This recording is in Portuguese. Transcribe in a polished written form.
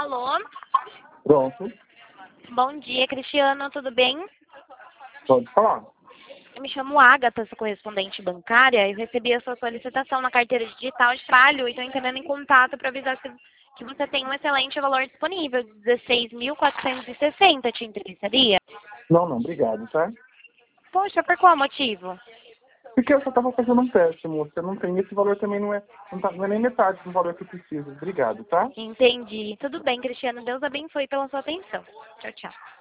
Alô? Pronto, Bom dia, Cristiano, tudo bem? pode falar. Eu me chamo Agatha, sou correspondente bancária. Eu recebi a sua solicitação na carteira digital de trabalho e estou entrando em contato para avisar que você tem um excelente valor disponível, de 16.460. Te interessaria? Não, obrigado, tá? Poxa, por qual motivo? Porque eu só estava fazendo um teste, moça. Não tem esse valor também, não é nem metade do valor que eu preciso. Obrigado, tá? Entendi. Tudo bem, Cristiano. Deus abençoe pela sua atenção. Tchau, tchau.